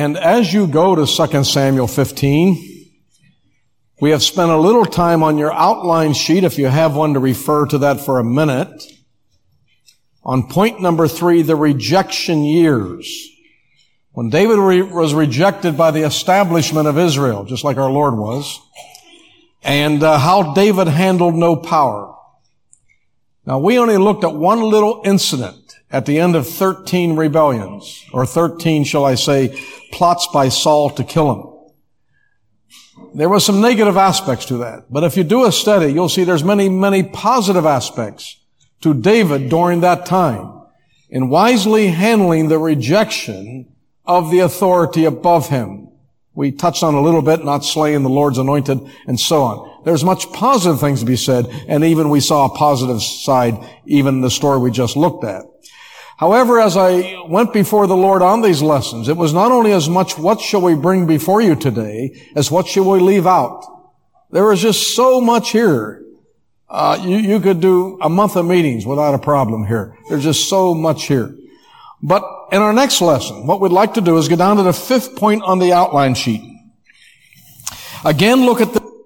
And as you go to 2 Samuel 15, we have spent a little time on your outline sheet, if you have one, to refer to that for a minute. On point number 3, the rejection years. When David was rejected by the establishment of Israel, just like our Lord was, and how David handled no power. Now, we only looked at one little incident at the end of 13 rebellions, or 13, shall I say, plots by Saul to kill him. There was some negative aspects to that. But if you do a study, you'll see there's many, many positive aspects to David during that time in wisely handling the rejection of the authority above him. We touched on a little bit, not slaying the Lord's anointed, and so on. There's much positive things to be said, and even we saw a positive side, even in the story we just looked at. However, as I went before the Lord on these lessons, it was not only as much what shall we bring before you today, as what shall we leave out. There was just so much here. You could do a month of meetings without a problem here. There's just so much here. But in our next lesson, what we'd like to do is go down to the 5th point on the outline sheet. Again, look at the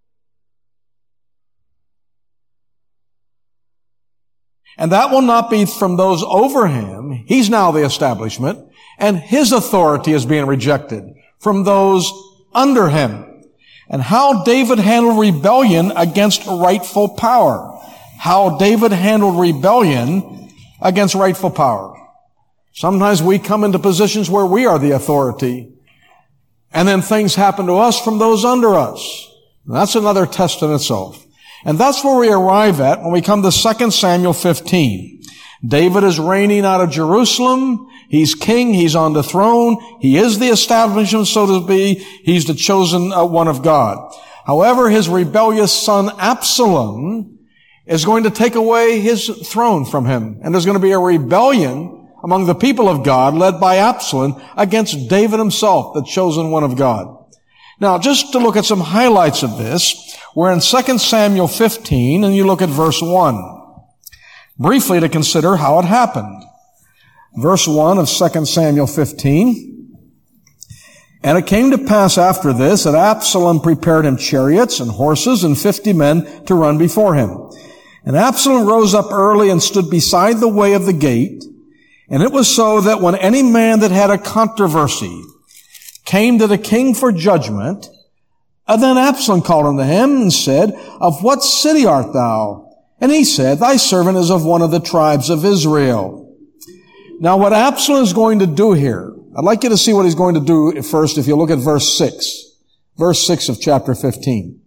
and that will not be from those over him. He's now the establishment, and his authority is being rejected from those under him. And how David handled rebellion against rightful power. How David handled rebellion against rightful power. Sometimes we come into positions where we are the authority, and then things happen to us from those under us. And that's another test in itself. And that's where we arrive at when we come to 2 Samuel 15. David is reigning out of Jerusalem. He's king. He's on the throne. He is the establishment, so to be. He's the chosen one of God. However, his rebellious son Absalom is going to take away his throne from him. And there's going to be a rebellion among the people of God led by Absalom against David himself, the chosen one of God. Now, just to look at some highlights of this, we're in 2 Samuel 15, and you look at verse 1. Briefly to consider how it happened. Verse 1 of 2 Samuel 15. And it came to pass after this that Absalom prepared him chariots and horses and 50 men to run before him. And Absalom rose up early and stood beside the way of the gate. And it was so that when any man that had a controversy came to the king for judgment, and then Absalom called unto him and said, Of what city art thou? And he said, Thy servant is of one of the tribes of Israel. Now what Absalom is going to do here, I'd like you to see what he's going to do first if you look at verse 6. Verse 6 of chapter 15.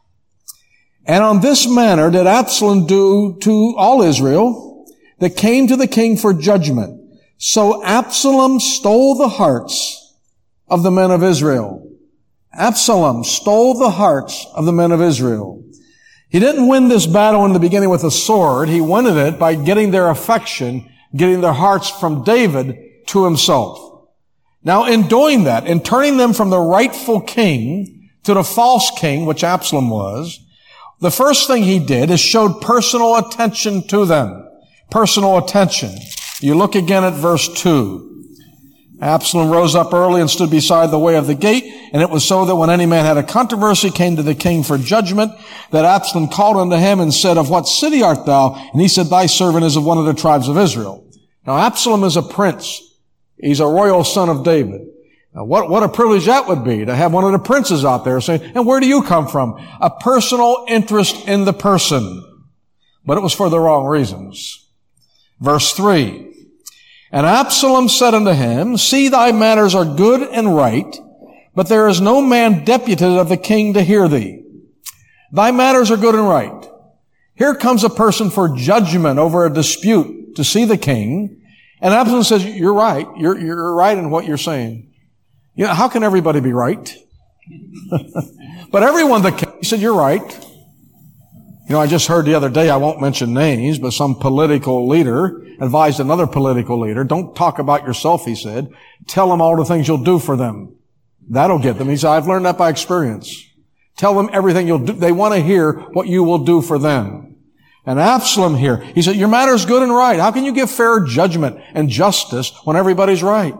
And on this manner did Absalom do to all Israel that came to the king for judgment. So Absalom stole the hearts of the men of Israel. Absalom stole the hearts of the men of Israel. He didn't win this battle in the beginning with a sword. He won it by getting their affection, getting their hearts from David to himself. Now, in doing that, in turning them from the rightful king to the false king, which Absalom was, the first thing he did is showed personal attention to them. Personal attention. You look again at verse 2. Absalom rose up early and stood beside the way of the gate, and it was so that when any man had a controversy, came to the king for judgment, that Absalom called unto him and said, Of what city art thou? And he said, Thy servant is of one of the tribes of Israel. Now Absalom is a prince. He's a royal son of David. Now what a privilege that would be, to have one of the princes out there saying, And where do you come from? A personal interest in the person. But it was for the wrong reasons. Verse 3. And Absalom said unto him, See, thy matters are good and right, but there is no man deputed of the king to hear thee. Thy matters are good and right. Here comes a person for judgment over a dispute to see the king, and Absalom says, You're right. You're right in what you're saying. You know, how can everybody be right? But everyone, the king said, You're right. You know, I just heard the other day, I won't mention names, but some political leader advised another political leader, Don't talk about yourself, he said. Tell them all the things you'll do for them. That'll get them. He said, I've learned that by experience. Tell them everything you'll do. They want to hear what you will do for them. And Absalom here, he said, Your matter is good and right. How can you give fair judgment and justice when everybody's right?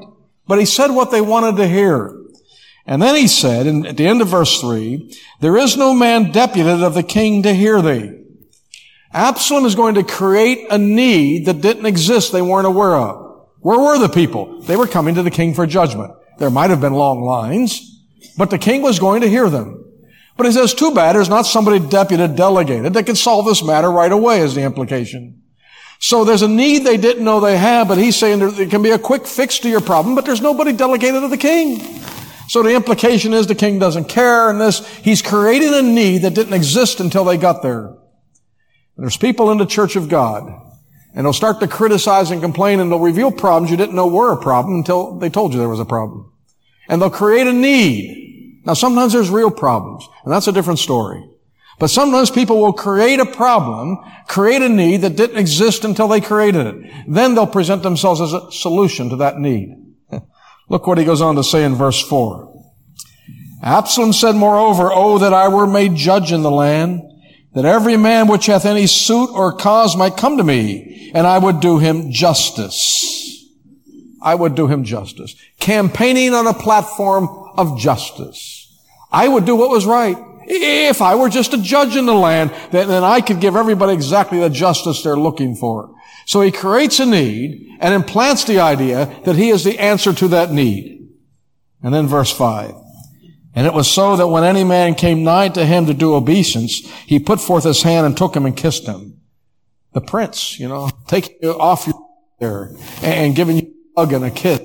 But he said what they wanted to hear. And then he said, at the end of verse 3, there is no man deputed of the king to hear thee. Absalom is going to create a need that didn't exist, they weren't aware of. Where were the people? They were coming to the king for judgment. There might have been long lines, but the king was going to hear them. But he says, too bad there's not somebody deputed, delegated that can solve this matter right away, is the implication. So there's a need they didn't know they had, but he's saying there can be a quick fix to your problem, but there's nobody delegated to the king. So the implication is the king doesn't care, and he's creating a need that didn't exist until they got there. And there's people in the church of God, and they'll start to criticize and complain, and they'll reveal problems you didn't know were a problem until they told you there was a problem. And they'll create a need. Now sometimes there's real problems, and that's a different story. But sometimes people will create a problem, create a need that didn't exist until they created it. Then they'll present themselves as a solution to that need. Look what he goes on to say in verse 4. Absalom said, moreover, oh, that I were made judge in the land, that every man which hath any suit or cause might come to me, and I would do him justice. I would do him justice. Campaigning on a platform of justice. I would do what was right. If I were just a judge in the land, then I could give everybody exactly the justice they're looking for. So he creates a need and implants the idea that he is the answer to that need. And then verse 5. And it was so that when any man came nigh to him to do obeisance, he put forth his hand and took him and kissed him. The prince, taking you off your there and giving you a hug and a kiss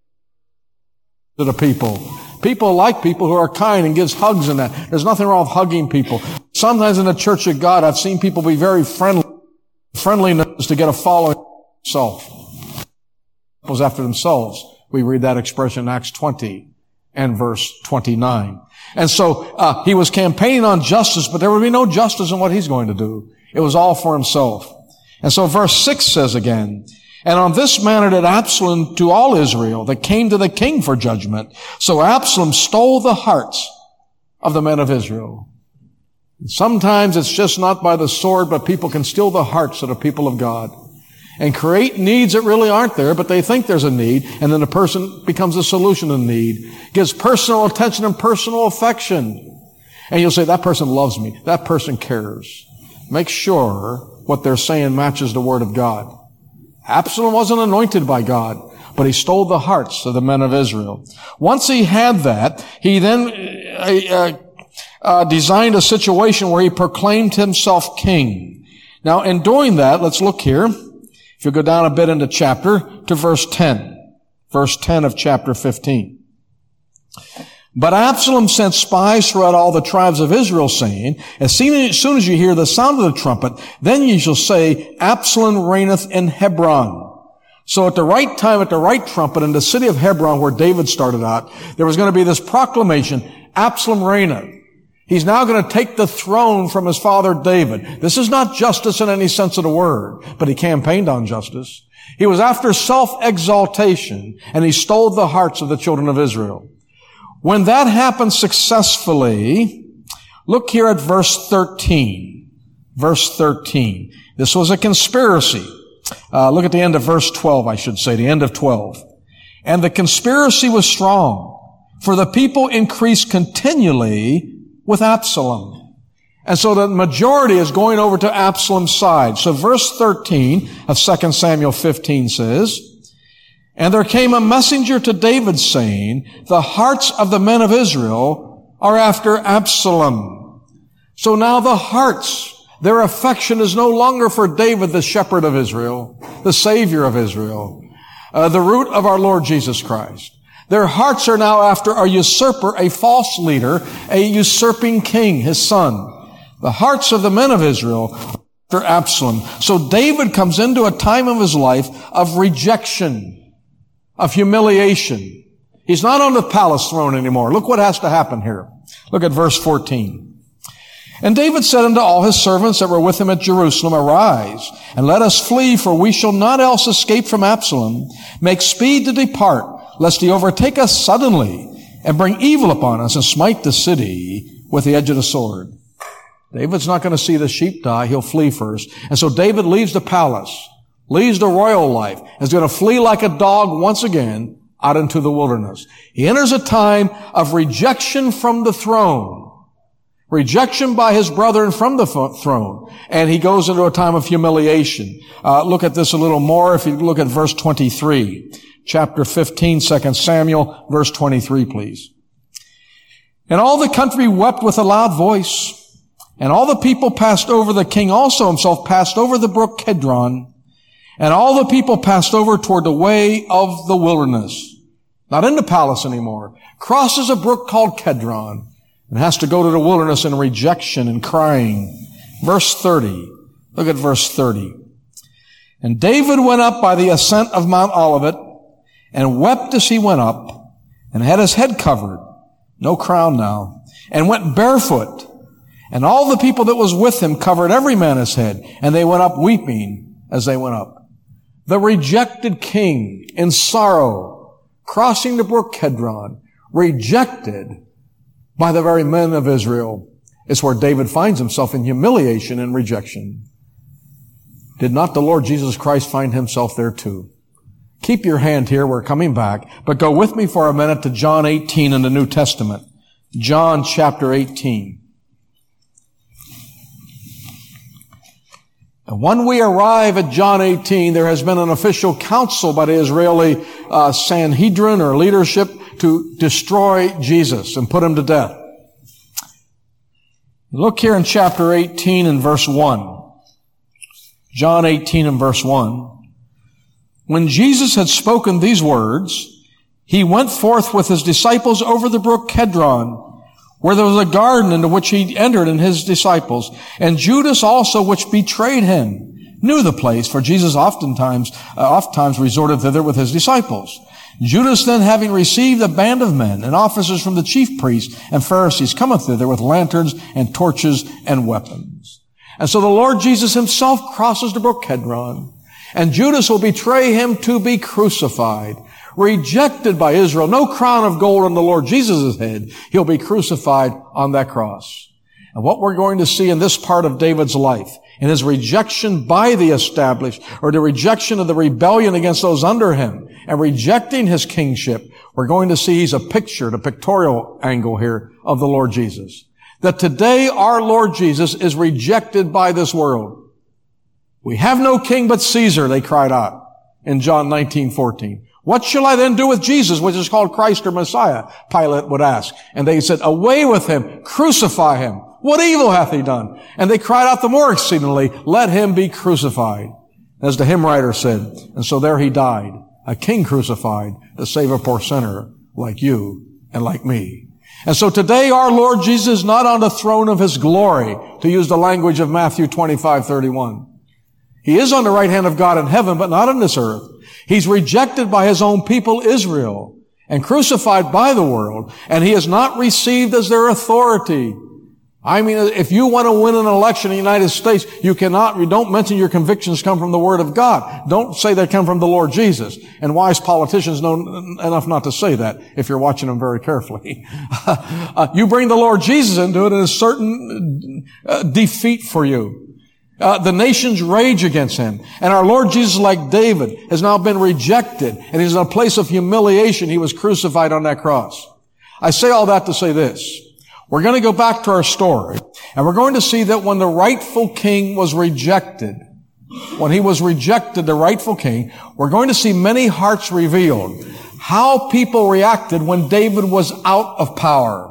to the people. People like people who are kind and gives hugs and that. There's nothing wrong with hugging people. Sometimes in the church of God, I've seen people be very friendly. Friendliness to get a following themselves. Goes after themselves. We read that expression in Acts 20 and verse 29. And so he was campaigning on justice, but there would be no justice in what he's going to do. It was all for himself. And so verse 6 says again, and on this manner did Absalom to all Israel that came to the king for judgment. So Absalom stole the hearts of the men of Israel. Sometimes it's just not by the sword, but people can steal the hearts of the people of God and create needs that really aren't there, but they think there's a need, and then the person becomes a solution to the need, gives personal attention and personal affection. And you'll say, that person loves me. That person cares. Make sure what they're saying matches the Word of God. Absalom wasn't anointed by God, but he stole the hearts of the men of Israel. Once he had that, he then designed a situation where he proclaimed himself king. Now, in doing that, let's look here. If you go down a bit into chapter to verse 10. Verse 10 of chapter 15. But Absalom sent spies throughout all the tribes of Israel, saying, as soon as you hear the sound of the trumpet, then ye shall say, Absalom reigneth in Hebron. So at the right time, at the right trumpet, in the city of Hebron, where David started out, there was going to be this proclamation, Absalom reigneth. He's now going to take the throne from his father David. This is not justice in any sense of the word, but he campaigned on justice. He was after self-exaltation, and he stole the hearts of the children of Israel. When that happened successfully, look here at verse 13. Verse 13. This was a conspiracy. Look at the end of verse 12, I should say, the end of 12. And the conspiracy was strong, for the people increased continually with Absalom. And so the majority is going over to Absalom's side. So verse 13 of 2 Samuel 15 says, and there came a messenger to David saying, the hearts of the men of Israel are after Absalom. So now the hearts, their affection is no longer for David, the shepherd of Israel, the Savior of Israel, the root of our Lord Jesus Christ. Their hearts are now after a usurper, a false leader, a usurping king, his son. The hearts of the men of Israel are after Absalom. So David comes into a time of his life of rejection, of humiliation. He's not on the palace throne anymore. Look what has to happen here. Look at verse 14. And David said unto all his servants that were with him at Jerusalem, arise, and let us flee, for we shall not else escape from Absalom. Make speed to depart, lest he overtake us suddenly, and bring evil upon us, and smite the city with the edge of the sword. David's not going to see the sheep die. He'll flee first. And so David leaves the palace, leaves the royal life, and is going to flee like a dog once again out into the wilderness. He enters a time of rejection from the throne. Rejection by his brethren from the throne. And he goes into a time of humiliation. Look at this a little more if you look at verse 23. Chapter 15, 2 Samuel, verse 23, please. And all the country wept with a loud voice, and all the people passed over. The king also himself passed over the brook Kedron, and all the people passed over toward the way of the wilderness. Not in the palace anymore. Crosses a brook called Kedron, and has to go to the wilderness in rejection and crying. Verse 30. Look at verse 30. And David went up by the ascent of Mount Olivet, and wept as he went up, and had his head covered, no crown now, and went barefoot. And all the people that was with him covered every man his head, and they went up weeping as they went up. The rejected king in sorrow, crossing the brook Kedron, rejected by the very men of Israel. It's where David finds himself in humiliation and rejection. Did not the Lord Jesus Christ find himself there too? Keep your hand here. We're coming back. But go with me for a minute to John 18 in the New Testament. John chapter 18. And when we arrive at John 18, there has been an official council by the Israeli Sanhedrin or leadership to destroy Jesus and put him to death. Look here in chapter 18 and verse 1. John 18 and verse 1. When Jesus had spoken these words, he went forth with his disciples over the brook Kedron, where there was a garden into which he entered and his disciples. And Judas also, which betrayed him, knew the place, for Jesus oftentimes resorted thither with his disciples. Judas then, having received a band of men and officers from the chief priests and Pharisees, cometh thither with lanterns and torches and weapons. And so the Lord Jesus himself crosses the brook Kedron, and Judas will betray him to be crucified. Rejected by Israel, no crown of gold on the Lord Jesus' head. He'll be crucified on that cross. And what we're going to see in this part of David's life, in his rejection by the established, or the rejection of the rebellion against those under him, and rejecting his kingship, we're going to see he's a picture, the pictorial angle here of the Lord Jesus. That today our Lord Jesus is rejected by this world. We have no king but Caesar, they cried out in John 19:14. What shall I then do with Jesus, which is called Christ or Messiah? Pilate would ask. And they said, away with him, crucify him. What evil hath he done? And they cried out the more exceedingly, let him be crucified. As the hymn writer said, and so there he died, a king crucified to save a poor sinner like you and like me. And so today our Lord Jesus is not on the throne of his glory, to use the language of Matthew 25:31. He is on the right hand of God in heaven, but not on this earth. He's rejected by his own people, Israel, and crucified by the world, and he is not received as their authority. I mean, if you want to win an election in the United States, you don't mention your convictions come from the Word of God. Don't say they come from the Lord Jesus. And wise politicians know enough not to say that if you're watching them very carefully. You bring the Lord Jesus into it, and it's certain defeat for you. The nations rage against him. And our Lord Jesus, like David, has now been rejected. And he's in a place of humiliation. He was crucified on that cross. I say all that to say this. We're going to go back to our story. And we're going to see that when the rightful king was rejected, when he was rejected, the rightful king, we're going to see many hearts revealed. How people reacted when David was out of power.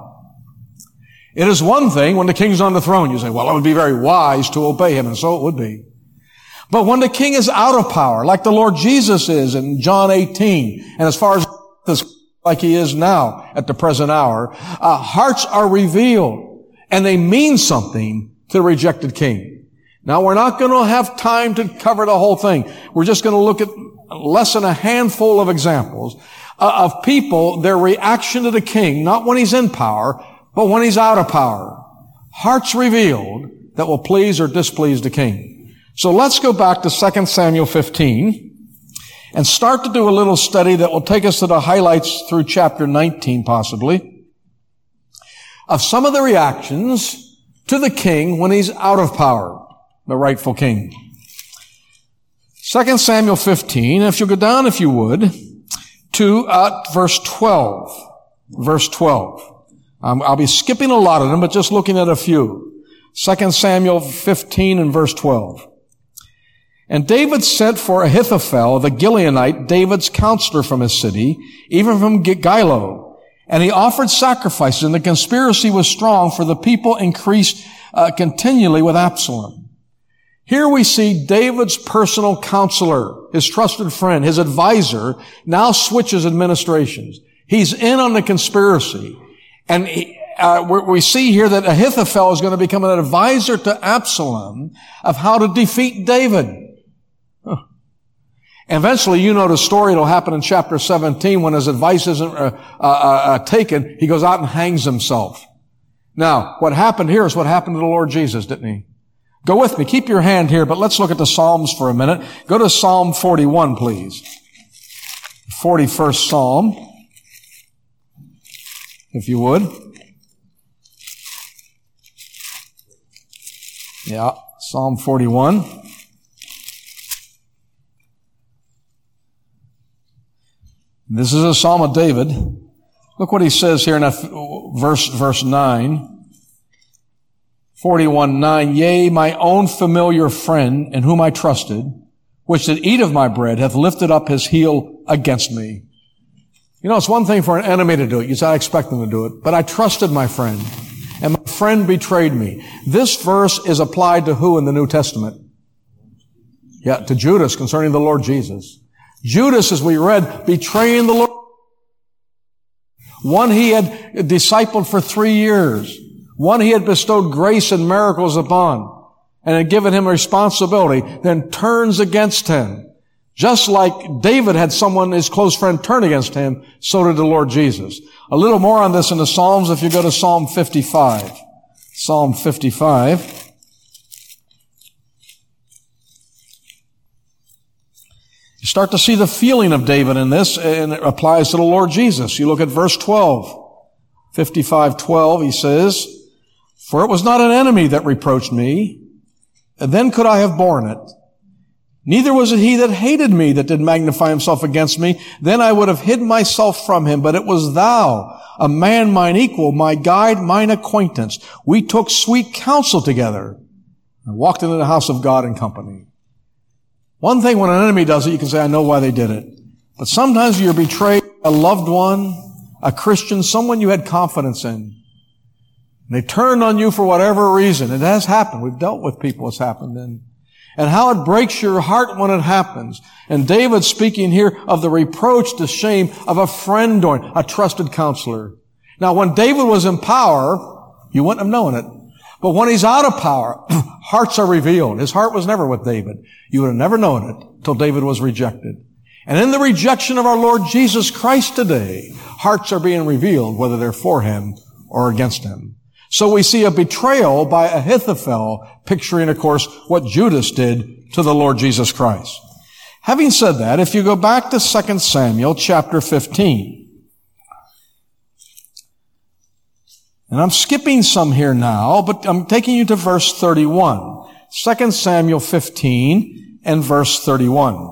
It is one thing when the king's on the throne. You say, well, it would be very wise to obey him, and so it would be. But when the king is out of power, like the Lord Jesus is in John 18, and as far as like he is now at the present hour, hearts are revealed, and they mean something to the rejected king. Now, we're not going to have time to cover the whole thing. We're just going to look at less than a handful of examples of people, their reaction to the king, not when he's in power, but when he's out of power. Hearts revealed that will please or displease the king. So let's go back to 2 Samuel 15 and start to do a little study that will take us to the highlights through chapter 19 possibly of some of the reactions to the king when he's out of power, the rightful king. 2 Samuel 15, if you'll go down, if you would, to verse 12. Verse 12. I'll be skipping a lot of them, but just looking at a few. 2 Samuel 15 and verse 12. And David sent for Ahithophel, the Gileonite, David's counselor from his city, even from Gilo. And he offered sacrifices, and the conspiracy was strong, for the people increased continually with Absalom. Here we see David's personal counselor, his trusted friend, his advisor, now switches administrations. He's in on the conspiracy. And we see here that Ahithophel is going to become an advisor to Absalom of how to defeat David. Eventually, you know the story. It'll happen in chapter 17 when his advice isn't taken. He goes out and hangs himself. Now, what happened here is what happened to the Lord Jesus, didn't he? Go with me. Keep your hand here, but let's look at the Psalms for a minute. Go to Psalm 41, please. 41st Psalm, if you would. Yeah, Psalm 41. This is a Psalm of David. Look what he says here in verse 9. 41:9. Yea, my own familiar friend, in whom I trusted, which did eat of my bread, hath lifted up his heel against me. You know, it's one thing for an enemy to do it. You say, I expect them to do it. But I trusted my friend, and my friend betrayed me. This verse is applied to who in the New Testament? Yeah, to Judas concerning the Lord Jesus. Judas, as we read, betraying the Lord. One he had discipled for 3 years. One he had bestowed grace and miracles upon and had given him responsibility, then turns against him. Just like David had someone, his close friend, turn against him, so did the Lord Jesus. A little more on this in the Psalms if you go to Psalm 55. Psalm 55. You start to see the feeling of David in this, and it applies to the Lord Jesus. You look at verse 12. 55:12, he says, For it was not an enemy that reproached me, and then could I have borne it. Neither was it he that hated me that did magnify himself against me. Then I would have hid myself from him. But it was thou, a man mine equal, my guide, mine acquaintance. We took sweet counsel together and walked into the house of God in company. One thing when an enemy does it, you can say, I know why they did it. But sometimes you're betrayed a loved one, a Christian, someone you had confidence in. And they turned on you for whatever reason. It has happened. We've dealt with people it's happened in. And how it breaks your heart when it happens. And David speaking here of the reproach, the shame of a friend doing, a trusted counselor. Now when David was in power, you wouldn't have known it. But when he's out of power, hearts are revealed. His heart was never with David. You would have never known it till David was rejected. And in the rejection of our Lord Jesus Christ today, hearts are being revealed, whether they're for him or against him. So we see a betrayal by Ahithophel, picturing, of course, what Judas did to the Lord Jesus Christ. Having said that, if you go back to 2 Samuel chapter 15, and I'm skipping some here now, but I'm taking you to verse 31. 2 Samuel 15 and verse 31.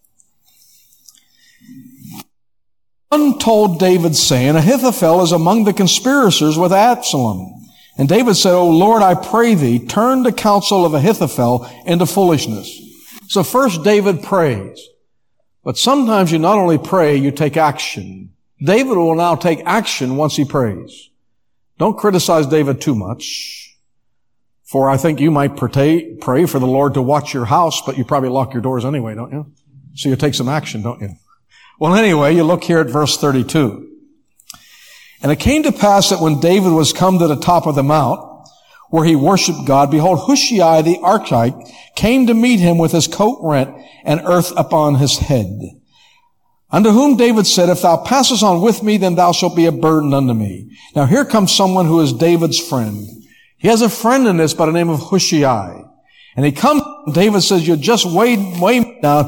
One told David, saying, Ahithophel is among the conspirators with Absalom. And David said, O Lord, I pray thee, turn the counsel of Ahithophel into foolishness. So first David prays. But sometimes you not only pray, you take action. David will now take action once he prays. Don't criticize David too much. For I think you might pray for the Lord to watch your house, but you probably lock your doors anyway, don't you? So you take some action, don't you? Well, anyway, you look here at verse 32. And it came to pass that when David was come to the top of the mount, where he worshipped God, behold, Hushai the Archite came to meet him with his coat rent and earth upon his head. Unto whom David said, If thou passest on with me, then thou shalt be a burden unto me. Now here comes someone who is David's friend. He has a friend in this by the name of Hushai. And he comes, David says, you just weigh me down.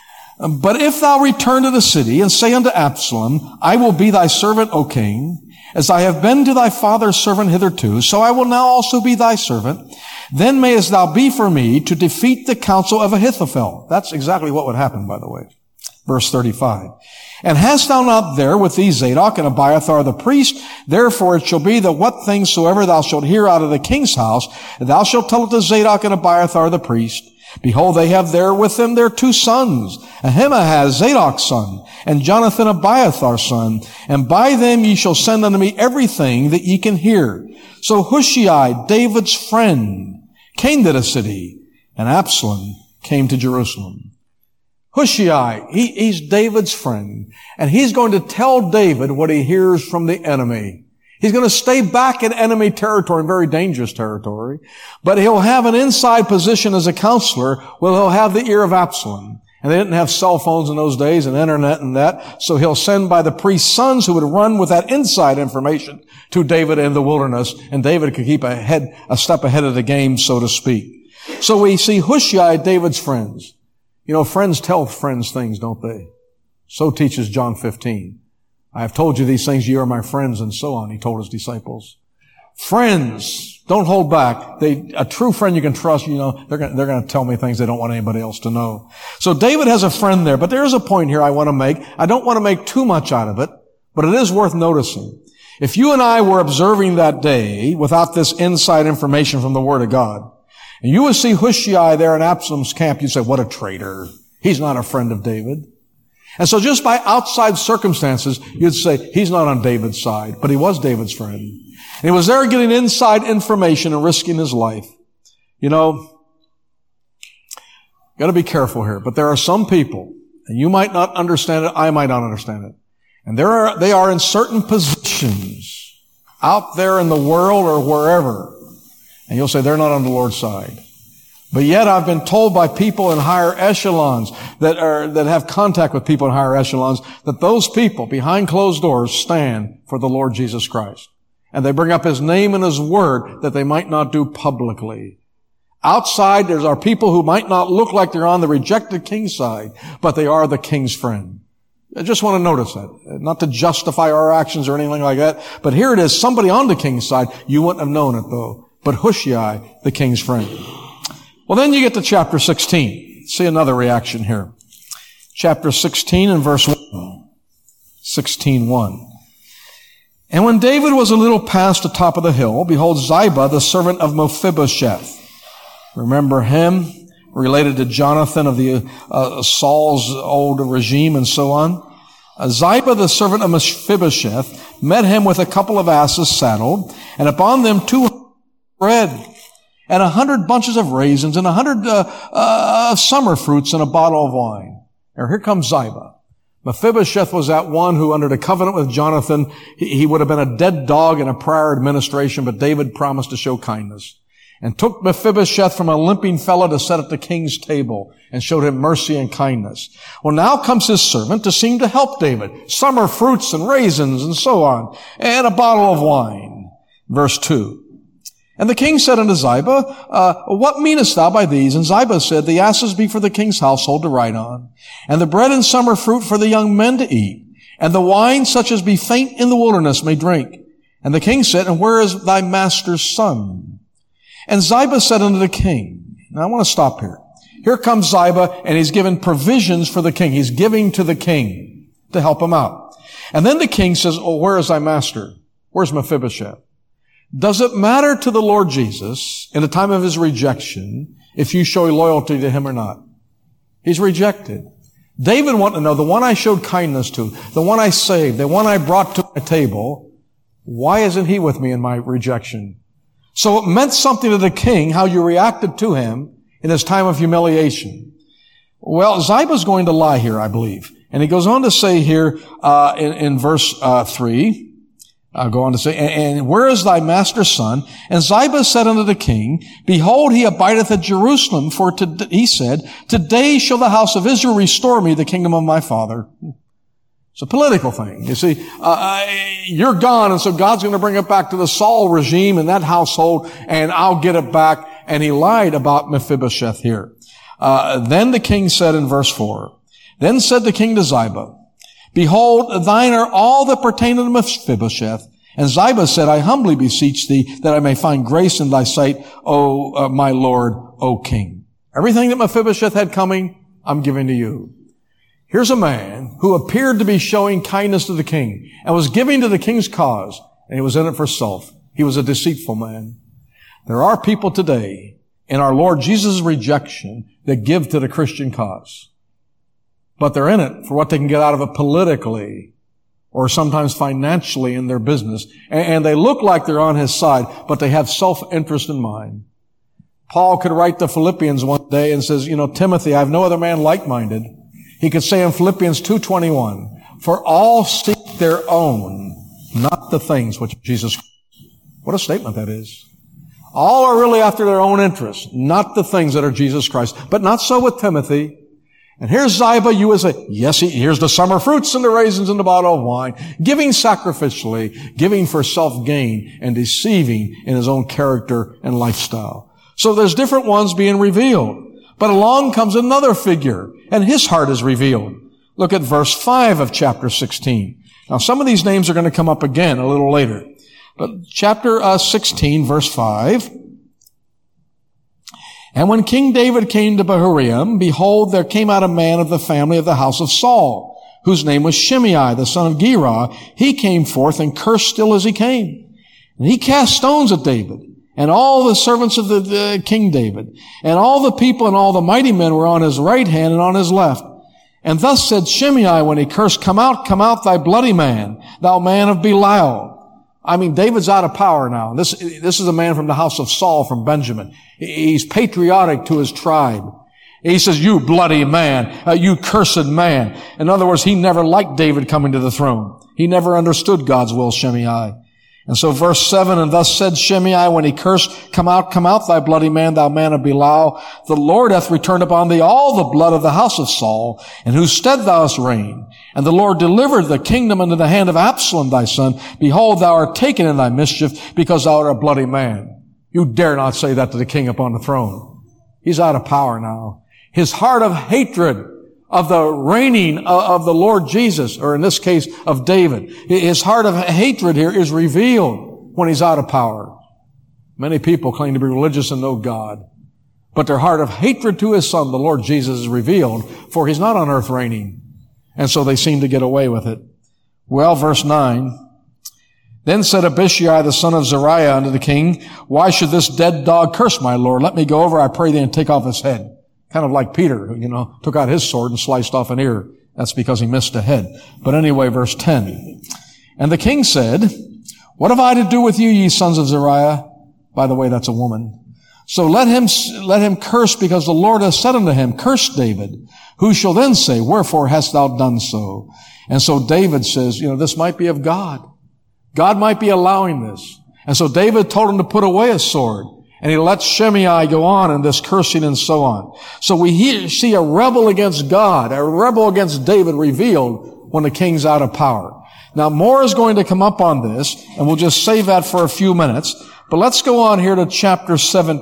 But if thou return to the city and say unto Absalom, I will be thy servant, O king, As I have been to thy father's servant hitherto, so I will now also be thy servant. Then mayest thou be for me to defeat the counsel of Ahithophel. That's exactly what would happen, by the way. Verse 35. And hast thou not there with thee Zadok and Abiathar the priest? Therefore it shall be that what things soever thou shalt hear out of the king's house, thou shalt tell it to Zadok and Abiathar the priest. Behold, they have there with them their 2 sons, Ahimaaz, Zadok's son, and Jonathan, Abiathar's son. And by them ye shall send unto me everything that ye can hear. So Hushai, David's friend, came to the city, and Absalom came to Jerusalem. Hushai, he's David's friend, and he's going to tell David what he hears from the enemy. He's going to stay back in enemy territory, very dangerous territory, but he'll have an inside position as a counselor where he'll have the ear of Absalom. And they didn't have cell phones in those days and internet and that, so he'll send by the priest's sons who would run with that inside information to David in the wilderness, and David could keep a step ahead of the game, so to speak. So we see Hushai, David's friends. You know, friends tell friends things, don't they? So teaches John 15. I have told you these things, ye are my friends, and so on, he told his disciples. Friends, don't hold back. A true friend you can trust, you know, they're going to tell me things they don't want anybody else to know. So David has a friend there, but there's a point here I want to make. I don't want to make too much out of it, but it is worth noticing. If you and I were observing that day without this inside information from the Word of God, and you would see Hushai there in Absalom's camp, you'd say, what a traitor. He's not a friend of David. And so just by outside circumstances, you'd say, he's not on David's side, but he was David's friend. And he was there getting inside information and risking his life. You know, got to be careful here, but there are some people, and you might not understand it, I might not understand it. And they are in certain positions out there in the world or wherever. And you'll say they're not on the Lord's side. But yet I've been told by people in higher echelons that have contact with people in higher echelons that those people behind closed doors stand for the Lord Jesus Christ. And they bring up His name and His word that they might not do publicly. Outside, there are people who might not look like they're on the rejected king's side, but they are the king's friend. I just want to notice that. Not to justify our actions or anything like that, but here it is, somebody on the king's side. You wouldn't have known it though. But Hushai, the king's friend. Well, then you get to chapter 16. See another reaction here. Chapter 16 and verse 1. 16:1. And when David was a little past the top of the hill, behold, Ziba, the servant of Mephibosheth. Remember him? Related to Jonathan of the Saul's old regime and so on. Ziba, the servant of Mephibosheth, met him with a couple of asses saddled, and upon them 200 bread, and 100 bunches of raisins, and 100 summer fruits, and a bottle of wine. Now here comes Ziba. Mephibosheth was that one who, under the covenant with Jonathan, he would have been a dead dog in a prior administration, but David promised to show kindness. And took Mephibosheth from a limping fellow to set at the king's table, and showed him mercy and kindness. Well, now comes his servant to seem to help David. Summer fruits and raisins and so on, and a bottle of wine. Verse 2. And the king said unto Ziba, what meanest thou by these? And Ziba said, the asses be for the king's household to ride on, and the bread and summer fruit for the young men to eat, and the wine such as be faint in the wilderness may drink. And the king said, and where is thy master's son? And Ziba said unto the king, now I want to stop here. Here comes Ziba, and he's given provisions for the king. He's giving to the king to help him out. And then the king says, oh, where is thy master? Where's Mephibosheth? Does it matter to the Lord Jesus in the time of his rejection if you show loyalty to him or not? He's rejected. David wanted to know, the one I showed kindness to, the one I saved, the one I brought to my table, why isn't he with me in my rejection? So it meant something to the king how you reacted to him in his time of humiliation. Well, Ziba's going to lie here, I believe. And he goes on to say here in verse 3, I'll go on to say, and where is thy master's son? And Ziba said unto the king, behold, he abideth at Jerusalem, for he said, today shall the house of Israel restore me the kingdom of my father. It's a political thing. You see, you're gone, and so God's going to bring it back to the Saul regime and that household, and I'll get it back. And he lied about Mephibosheth here. Then the king said in verse 4, then said the king to Ziba, behold, thine are all that pertain to Mephibosheth, And Ziba said, I humbly beseech thee that I may find grace in thy sight, O my Lord, O King. Everything that Mephibosheth had coming, I'm giving to you. Here's a man who appeared to be showing kindness to the king and was giving to the king's cause, and he was in it for self. He was a deceitful man. There are people today in our Lord Jesus' rejection that give to the Christian cause. But they're in it for what they can get out of it politically or sometimes financially in their business. And they look like they're on his side, but they have self-interest in mind. Paul could write to Philippians one day and says, Timothy, I have no other man like-minded. He could say in Philippians 2:21, for all seek their own, not the things which Jesus Christ. What a statement that is. All are really after their own interests, not the things that are Jesus Christ. But not so with Timothy. And here's Ziba, you would say, yes, here's the summer fruits and the raisins and the bottle of wine, giving sacrificially, giving for self-gain, and deceiving in his own character and lifestyle. So there's different ones being revealed. But along comes another figure, and his heart is revealed. Look at verse 5 of chapter 16. Now, some of these names are going to come up again a little later. But chapter 16, verse 5. And when King David came to Bahurim, behold, there came out a man of the family of the house of Saul, whose name was Shimei, the son of Gera. He came forth and cursed still as he came. And he cast stones at David, and all the servants of the King David, and all the people and all the mighty men were on his right hand and on his left. And thus said Shimei when he cursed, come out, thy bloody man, thou man of Belial. I mean, David's out of power now. This is a man from the house of Saul from Benjamin. He's patriotic to his tribe. He says, you bloody man, you cursed man. In other words, he never liked David coming to the throne. He never understood God's will, Shimei. And so verse 7, and thus said Shimei when he cursed, come out, thy bloody man, thou man of Belial. The Lord hath returned upon thee all the blood of the house of Saul, in whose stead thou hast reigned. And the Lord delivered the kingdom into the hand of Absalom thy son. Behold, thou art taken in thy mischief, because thou art a bloody man. You dare not say that to the king upon the throne. He's out of power now. His heart of hatred of the reigning of the Lord Jesus, or in this case of David, his heart of hatred here is revealed when he's out of power. Many people claim to be religious and know God, but their heart of hatred to his son, the Lord Jesus, is revealed, for he's not on earth reigning. And so they seem to get away with it. Well, verse 9, then said Abishai the son of Zeruiah unto the king, why should this dead dog curse my Lord? Let me go over, I pray thee, and take off his head. Kind of like Peter, who, took out his sword and sliced off an ear. That's because he missed a head. But anyway, verse 10. And the king said, what have I to do with you, ye sons of Zeruiah? By the way, that's a woman. So let him curse, because the Lord hath said unto him, curse David. Who shall then say, wherefore hast thou done so? And so David says, this might be of God. God might be allowing this. And so David told him to put away his sword. And he lets Shimei go on in this cursing and so on. So we see a rebel against God, a rebel against David revealed when the king's out of power. Now more is going to come up on this, and we'll just save that for a few minutes. But let's go on here to chapter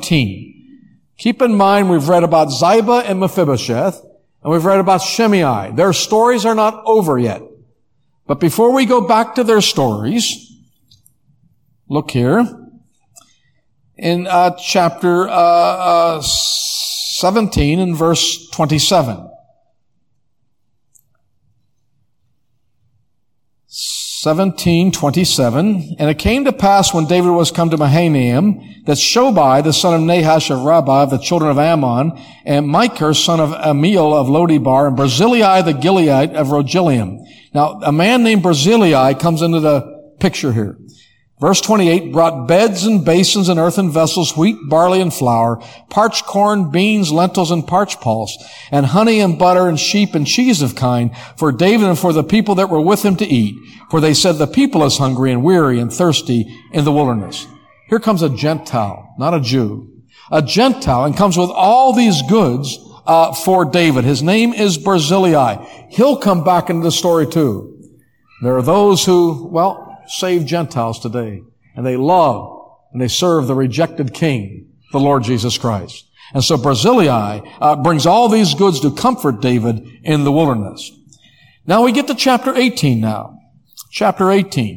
17. Keep in mind we've read about Ziba and Mephibosheth, and we've read about Shimei. Their stories are not over yet. But before we go back to their stories, look here. In chapter 17 and verse 27. 17:27. And it came to pass when David was come to Mahanaim that Shobai, the son of Nahash of Rabbah, of the children of Ammon, and Micah, son of Amiel of Lodibar, and Barzillai the Gileadite of Rogelim. Now, a man named Barzillai comes into the picture here. Verse 28, brought beds and basins and earthen vessels, wheat, barley, and flour, parched corn, beans, lentils, and parched pulse, and honey and butter and sheep and cheese of kind, for David and for the people that were with him to eat. For they said, the people is hungry and weary and thirsty in the wilderness. Here comes a Gentile, not a Jew. A Gentile, and comes with all these goods for David. His name is Barzillai. He'll come back into the story too. There are those who, save Gentiles today. And they love and they serve the rejected King, the Lord Jesus Christ. And so Barzillai brings all these goods to comfort David in the wilderness. Now we get to chapter 18 now. Chapter 18.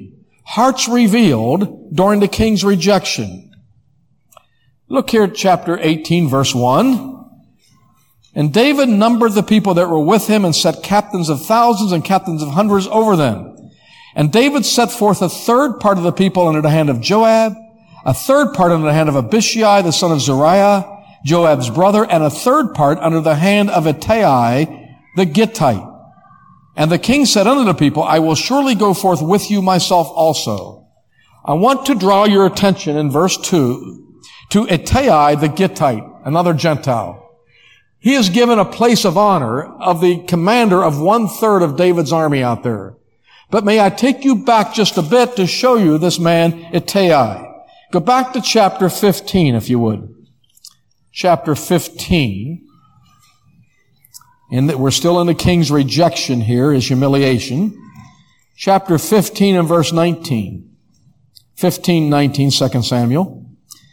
Hearts revealed during the king's rejection. Look here at chapter 18, verse 1. And David numbered the people that were with him and set captains of thousands and captains of hundreds over them. And David set forth a third part of the people under the hand of Joab, a third part under the hand of Abishai, the son of Zeruiah, Joab's brother, and a third part under the hand of Ittai, the Gittite. And the king said unto the people, I will surely go forth with you myself also. I want to draw your attention in verse 2 to Ittai, the Gittite, another Gentile. He is given a place of honor of the commander of 1/3 of David's army out there. But may I take you back just a bit to show you this man, Ittai. Go back to chapter 15, if you would. Chapter 15. And we're still in the king's rejection here, his humiliation. Chapter 15 and verse 19. 15:19, 2 Samuel.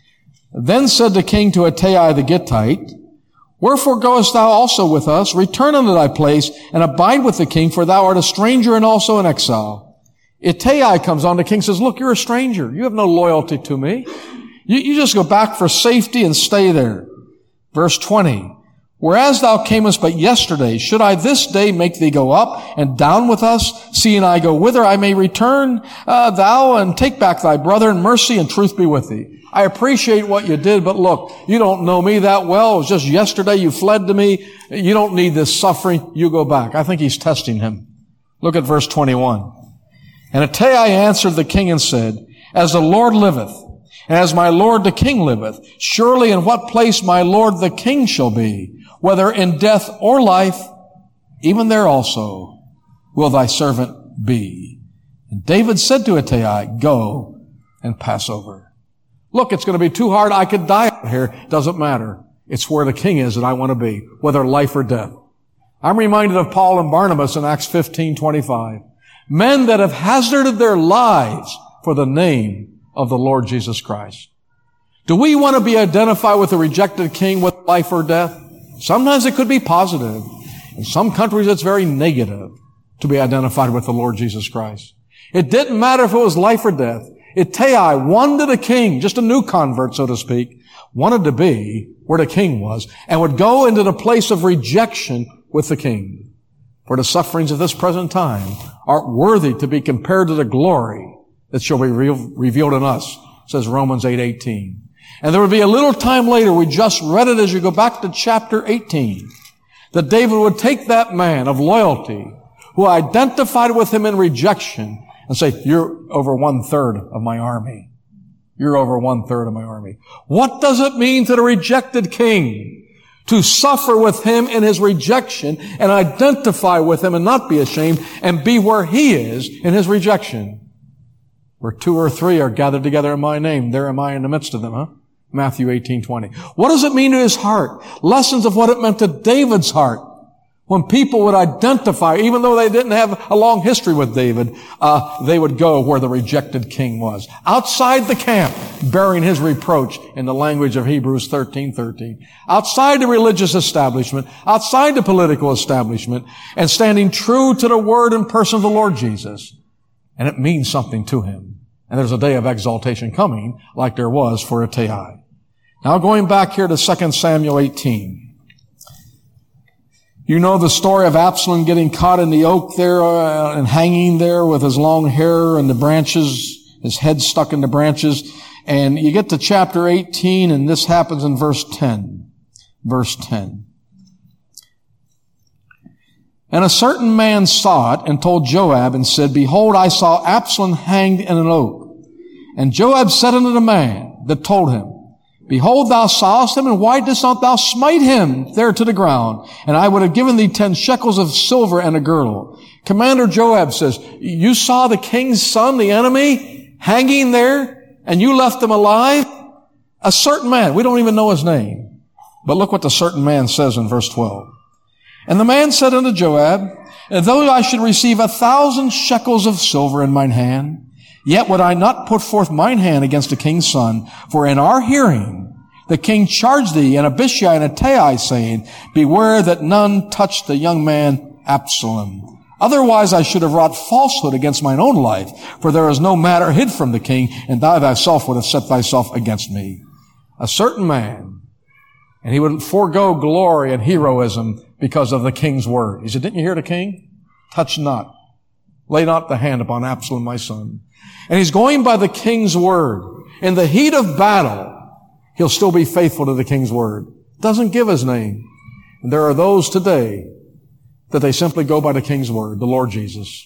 Then said the king to Ittai the Gittite, Wherefore goest thou also with us? Return unto thy place, and abide with the king, for thou art a stranger and also an exile. Ittai comes on, the king says, Look, you're a stranger. You have no loyalty to me. You just go back for safety and stay there. Verse 20. Whereas thou camest but yesterday, should I this day make thee go up and down with us, seeing I go whither I may return thou and take back thy brother, and mercy and truth be with thee. I appreciate what you did, but look, you don't know me that well. It was just yesterday you fled to me. You don't need this suffering. You go back. I think he's testing him. Look at verse 21. And Ittai answered the king and said, As the Lord liveth, and as my lord the king liveth, surely in what place my lord the king shall be, whether in death or life, even there also will thy servant be. And David said to Ittai, Go and pass over. Look, it's going to be too hard. I could die out here. Doesn't matter. It's where the king is that I want to be, whether life or death. I'm reminded of Paul and Barnabas in Acts 15:25. Men that have hazarded their lives for the name of the Lord Jesus Christ. Do we want to be identified with the rejected king with life or death? Sometimes it could be positive. In some countries it's very negative to be identified with the Lord Jesus Christ. It didn't matter if it was life or death. Ittai wanted a king, just a new convert, so to speak, wanted to be where the king was and would go into the place of rejection with the king. For the sufferings of this present time aren't worthy to be compared to the glory that shall be revealed in us, says Romans 8:18. And there would be a little time later, we just read it as you go back to chapter 18, that David would take that man of loyalty who identified with him in rejection and say, You're over 1/3 of my army. You're over 1/3 of my army. What does it mean to the rejected king to suffer with him in his rejection and identify with him and not be ashamed and be where he is in his rejection? Where 2 or 3 are gathered together in my name, there am I in the midst of them, huh? Matthew 18:20. What does it mean to his heart? Lessons of what it meant to David's heart. When people would identify, even though they didn't have a long history with David, they would go where the rejected king was. Outside the camp, bearing his reproach in the language of Hebrews 13:13. Outside the religious establishment, outside the political establishment, and standing true to the word and person of the Lord Jesus. And it means something to him. And there's a day of exaltation coming, like there was for Ittai. Now going back here to 2 Samuel 18. You know the story of Absalom getting caught in the oak there and hanging there with his long hair and the branches, his head stuck in the branches. And you get to chapter 18, and this happens in verse 10. Verse 10. And a certain man saw it and told Joab and said, Behold, I saw Absalom hanged in an oak. And Joab said unto the man that told him, Behold, thou sawest him, and why didst not thou smite him there to the ground? And I would have given thee 10 shekels of silver and a girdle. Commander Joab says, You saw the king's son, the enemy, hanging there, and you left him alive? A certain man, we don't even know his name. But look what the certain man says in verse 12. And the man said unto Joab, Though I should receive 1,000 shekels of silver in mine hand, yet would I not put forth mine hand against the king's son, for in our hearing the king charged thee and Abishai and Ittai, saying, Beware that none touch the young man Absalom. Otherwise I should have wrought falsehood against mine own life, for there is no matter hid from the king, and thou thyself would have set thyself against me. A certain man, and he would forego glory and heroism because of the king's word. He said, didn't you hear the king? Touch not. Lay not the hand upon Absalom, my son. And he's going by the king's word. In the heat of battle, he'll still be faithful to the king's word. Doesn't give his name. And there are those today that they simply go by the king's word, the Lord Jesus.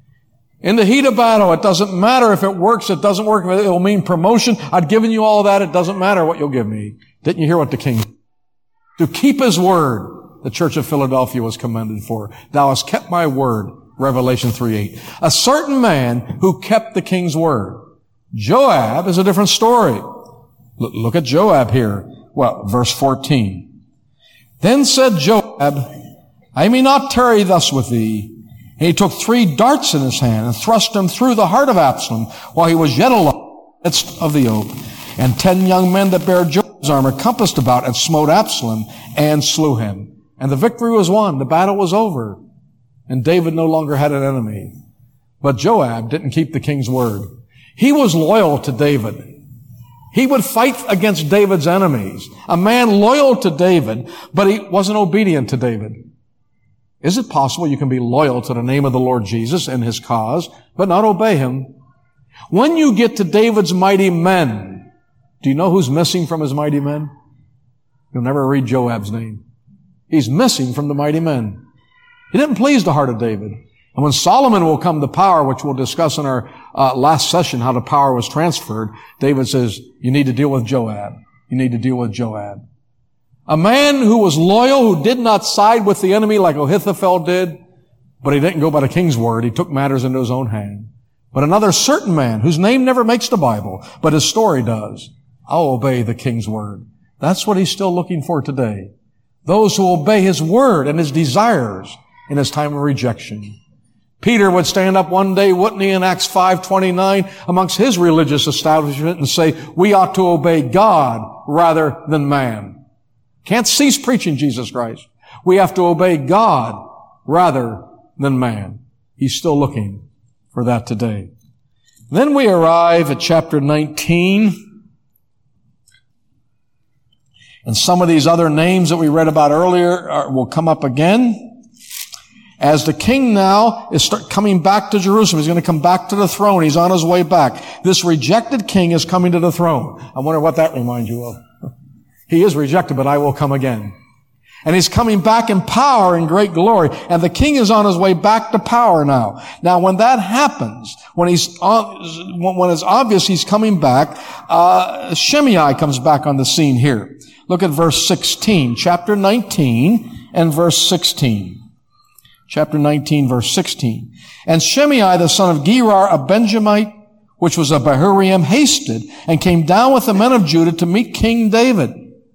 In the heat of battle, it doesn't matter if it works, it doesn't work, it will mean promotion. I've given you all that, it doesn't matter what you'll give me. Didn't you hear what the king said? To keep his word, the church of Philadelphia was commended for. Thou hast kept my word, Revelation 3:8. A certain man who kept the king's word. Joab is a different story. Look at Joab here. Well, verse 14. Then said Joab, I may not tarry thus with thee. And he took 3 darts in his hand and thrust them through the heart of Absalom while he was yet alive in the midst of the oak. And 10 young men that bare Joab's armor compassed about and smote Absalom and slew him. And the victory was won. The battle was over. And David no longer had an enemy. But Joab didn't keep the king's word. He was loyal to David. He would fight against David's enemies. A man loyal to David, but he wasn't obedient to David. Is it possible you can be loyal to the name of the Lord Jesus and his cause, but not obey him? When you get to David's mighty men, do you know who's missing from his mighty men? You'll never read Joab's name. He's missing from the mighty men. He didn't please the heart of David. And when Solomon will come to power, which we'll discuss in our last session, how the power was transferred, David says, you need to deal with Joab. You need to deal with Joab. A man who was loyal, who did not side with the enemy like Ahithophel did, but he didn't go by the king's word. He took matters into his own hand. But another certain man, whose name never makes the Bible, but his story does. I'll obey the king's word. That's what he's still looking for today. Those who obey his word and his desires in his time of rejection. Peter would stand up one day, wouldn't he, in Acts 5:29, amongst his religious establishment and say, we ought to obey God rather than man. Can't cease preaching Jesus Christ. We have to obey God rather than man. He's still looking for that today. Then we arrive at chapter 19. And some of these other names that we read about earlier will come up again. As the king now is coming back to Jerusalem, he's going to come back to the throne. He's on his way back. This rejected king is coming to the throne. I wonder what that reminds you of. He is rejected, but I will come again. And he's coming back in power and great glory. And the king is on his way back to power now. Now, when that happens, when it's obvious he's coming back, Shimei comes back on the scene here. Look at verse 16, chapter 19 and verse 16. Chapter 19, verse 16. And Shimei, the son of Gerar, a Benjamite, which was a Bahuriim, hasted and came down with the men of Judah to meet King David.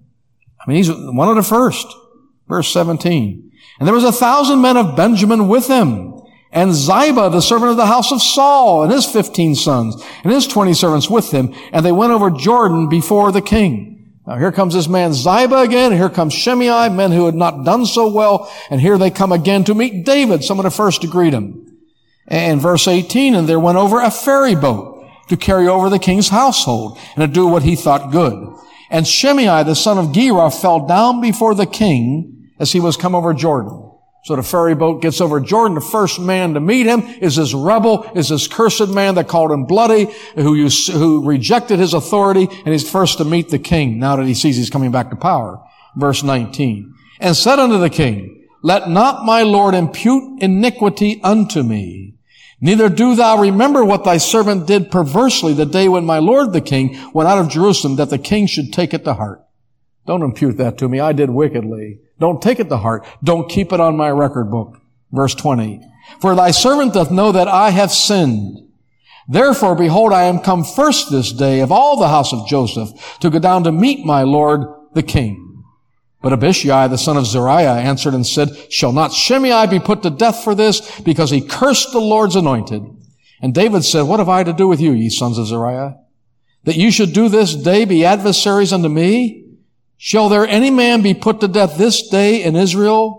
I mean, he's one of the first. Verse 17. And there was 1,000 men of Benjamin with him, and Ziba, the servant of the house of Saul, and his 15 sons, and his 20 servants with him, and they went over Jordan before the king. Now here comes this man Ziba again, and here comes Shimei, men who had not done so well, and here they come again to meet David, some of the first to greet him. And verse 18, and there went over a ferry boat to carry over the king's household, and to do what he thought good. And Shimei, the son of Gerar, fell down before the king as he was come over Jordan. So the ferry boat gets over Jordan. The first man to meet him is this rebel, is this cursed man that called him bloody, who rejected his authority, and he's first to meet the king now that he sees he's coming back to power. Verse 19. And said unto the king, let not my lord impute iniquity unto me. Neither do thou remember what thy servant did perversely the day when my lord the king went out of Jerusalem, that the king should take it to heart. Don't impute that to me. I did wickedly. Don't take it to heart. Don't keep it on my record book. Verse 20. For thy servant doth know that I have sinned. Therefore, behold, I am come first this day of all the house of Joseph to go down to meet my lord the king. But Abishai, the son of Zeruiah, answered and said, shall not Shimei be put to death for this, because he cursed the Lord's anointed? And David said, what have I to do with you, ye sons of Zeruiah, that you should do this day be adversaries unto me? Shall there any man be put to death this day in Israel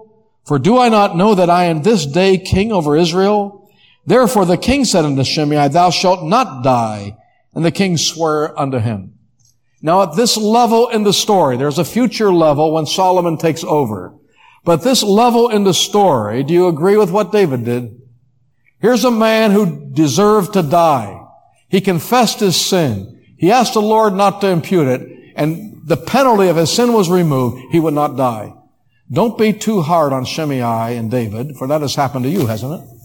For do I not know that I am this day king over Israel? Therefore the king said unto Shimei, Thou shalt not die. And the king swore unto him. Now at this level in the story, there's a future level when Solomon takes over. But this level in the story, do you agree with what David did? Here's a man who deserved to die. He confessed his sin. He asked the Lord not to impute it, and the penalty of his sin was removed. He would not die. Don't be too hard on Shimei and David, for that has happened to you, hasn't it?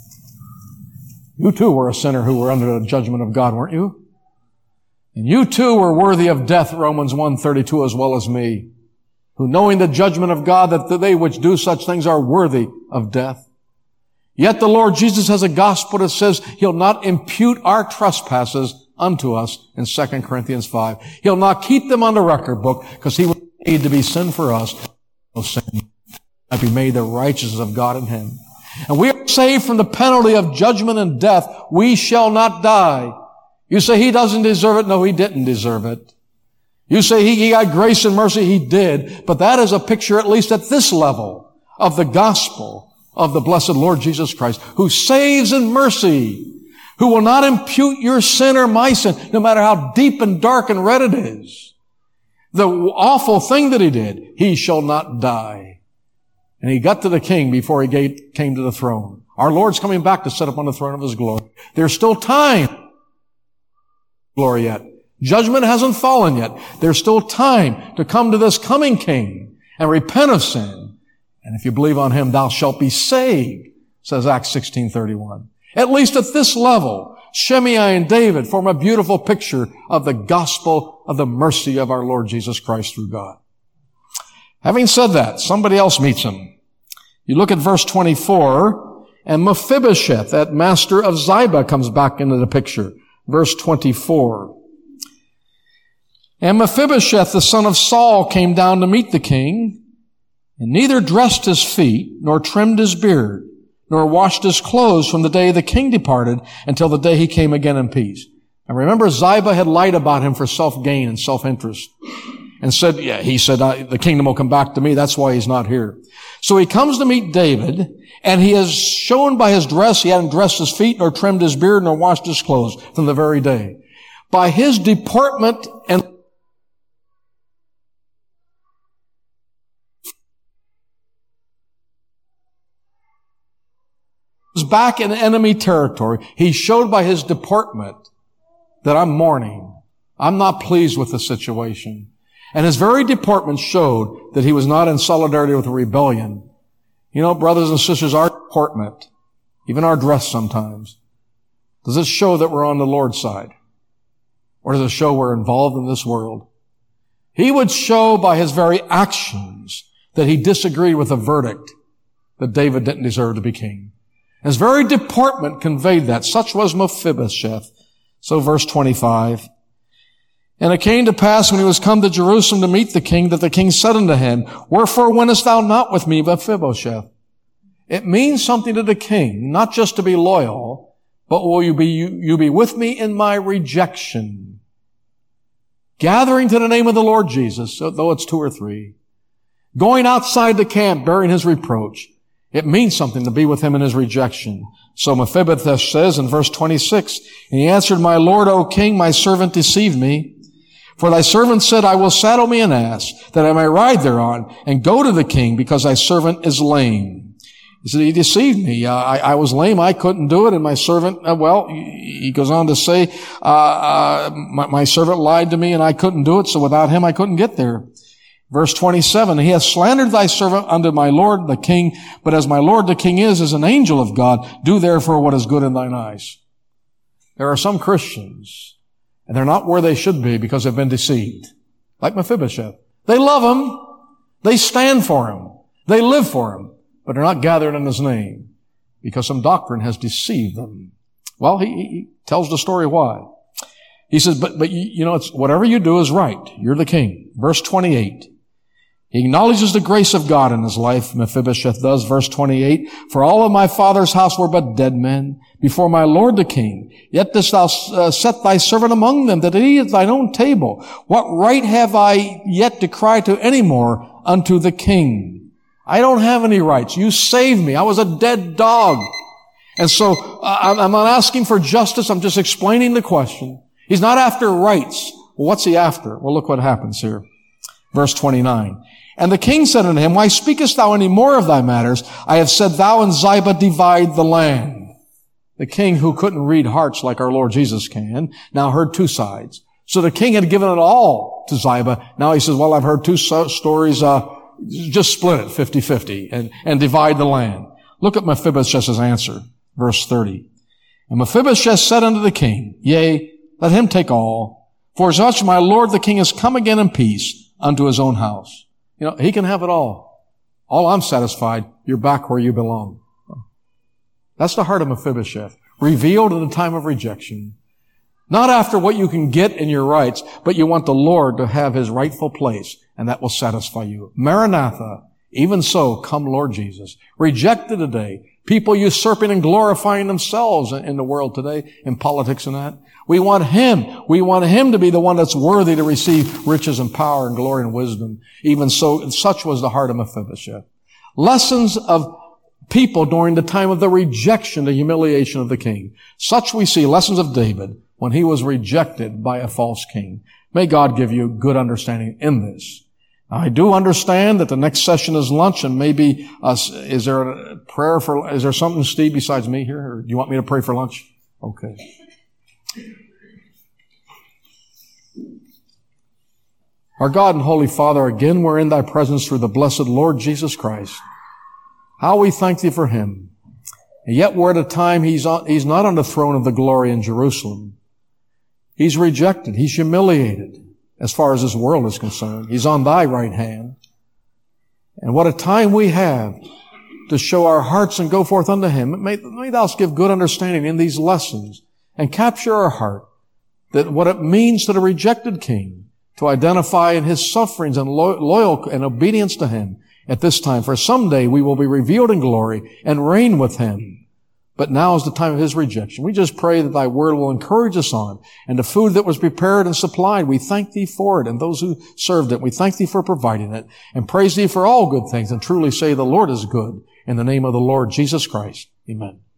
You too were a sinner who were under the judgment of God, weren't you? And you too were worthy of death, Romans 1:32, as well as me, who knowing the judgment of God, that they which do such things are worthy of death. Yet the Lord Jesus has a gospel that says He'll not impute our trespasses unto us in 2 Corinthians 5. He'll not keep them on the record book, because He was made to be sin for us. No sin might be made the righteousness of God in Him. And we are saved from the penalty of judgment and death. We shall not die. You say He doesn't deserve it. No, He didn't deserve it. You say He got grace and mercy. He did. But that is a picture, at least at this level, of the gospel of the blessed Lord Jesus Christ, who saves in mercy, who will not impute your sin or my sin, no matter how deep and dark and red it is. The awful thing that He did, He shall not die. And He got to the king before He came to the throne. Our Lord's coming back to sit upon the throne of His glory. There's still time. Glory yet. Judgment hasn't fallen yet. There's still time to come to this coming king and repent of sin. And if you believe on Him, thou shalt be saved, says Acts 16:31. At least at this level, Shimei and David form a beautiful picture of the gospel of the mercy of our Lord Jesus Christ through God. Having said that, somebody else meets him. You look at verse 24, and Mephibosheth, that master of Ziba, comes back into the picture. Verse 24. And Mephibosheth, the son of Saul, came down to meet the king, and neither dressed his feet, nor trimmed his beard, nor washed his clothes from the day the king departed until the day he came again in peace. And remember, Ziba had lied about him for self-gain and self-interest. And said, he said, the kingdom will come back to me. That's why he's not here. So he comes to meet David, and he is shown by his dress. He hadn't dressed his feet, nor trimmed his beard, nor washed his clothes from the very day. By his deportment and was back in enemy territory. He showed by his deportment that I'm mourning. I'm not pleased with the situation. And his very deportment showed that he was not in solidarity with the rebellion. You know, brothers and sisters, our deportment, even our dress sometimes, does it show that we're on the Lord's side? Or does it show we're involved in this world? He would show by his very actions that he disagreed with the verdict that David didn't deserve to be king. His very deportment conveyed that. Such was Mephibosheth. So verse 25. And it came to pass when he was come to Jerusalem to meet the king, that the king said unto him, Wherefore wentest thou not with me, Mephibosheth? It means something to the king, not just to be loyal, but will you be with me in my rejection? Gathering to the name of the Lord Jesus, though it's 2 or 3. Going outside the camp, bearing his reproach. It means something to be with him in his rejection. So Mephibosheth says in verse 26, And he answered, My lord, O king, my servant deceived me. For thy servant said, I will saddle me an ass, that I may ride thereon, and go to the king, because thy servant is lame. He said, he deceived me. I was lame, I couldn't do it, and my servant, he goes on to say, my servant lied to me, and I couldn't do it, so without him I couldn't get there. Verse 27, He hath slandered thy servant unto my lord the king, but as my lord the king is an angel of God, do therefore what is good in thine eyes. There are some Christians, and they're not where they should be because they've been deceived. Like Mephibosheth. They love him. They stand for him. They live for him. But they're not gathered in his name because some doctrine has deceived them. Well, he tells the story why. He says, but you know, it's whatever you do is right. You're the king. Verse 28. He acknowledges the grace of God in his life, Mephibosheth does, verse 28. For all of my father's house were but dead men before my lord the king. Yet dost thou set thy servant among them, that he eat at thine own table. What right have I yet to cry to any more unto the king? I don't have any rights. You saved me. I was a dead dog. And so I'm not asking for justice. I'm just explaining the question. He's not after rights. Well, what's he after? Well, look what happens here. Verse 29. And the king said unto him, Why speakest thou any more of thy matters? I have said, Thou and Ziba divide the land. The king, who couldn't read hearts like our Lord Jesus can, now heard two sides. So the king had given it all to Ziba. Now he says, well, I've heard two stories, just split it 50-50 and divide the land. Look at Mephibosheth's answer, verse 30. And Mephibosheth said unto the king, Yea, let him take all, for as much my lord the king has come again in peace unto his own house. You know, he can have it all. All I'm satisfied, you're back where you belong. That's the heart of Mephibosheth, revealed in the time of rejection. Not after what you can get in your rights, but you want the Lord to have his rightful place, and that will satisfy you. Maranatha, even so, come Lord Jesus. Rejected today. People usurping and glorifying themselves in the world today, in politics and that. We want him. We want him to be the one that's worthy to receive riches and power and glory and wisdom. Even so, such was the heart of Mephibosheth. Lessons of people during the time of the rejection, the humiliation of the king. Such we see lessons of David when he was rejected by a false king. May God give you good understanding in this. Now, I do understand that the next session is lunch, and maybe is there a prayer for? Is there something, Steve, besides me here? Or do you want me to pray for lunch? Okay. Our God and Holy Father, again we're in thy presence through the blessed Lord Jesus Christ. How we thank thee for him. And yet we're at a time he's not on the throne of the glory in Jerusalem. He's rejected. He's humiliated as far as this world is concerned. He's on thy right hand. And what a time we have to show our hearts and go forth unto him. May thou give good understanding in these lessons and capture our heart that what it means to the rejected king to identify in his sufferings and loyal and obedience to him at this time. For someday we will be revealed in glory and reign with him. But now is the time of his rejection. We just pray that thy word will encourage us on. And the food that was prepared and supplied, we thank thee for it. And those who served it, we thank thee for providing it. And praise thee for all good things. And truly say the Lord is good. In the name of the Lord Jesus Christ. Amen.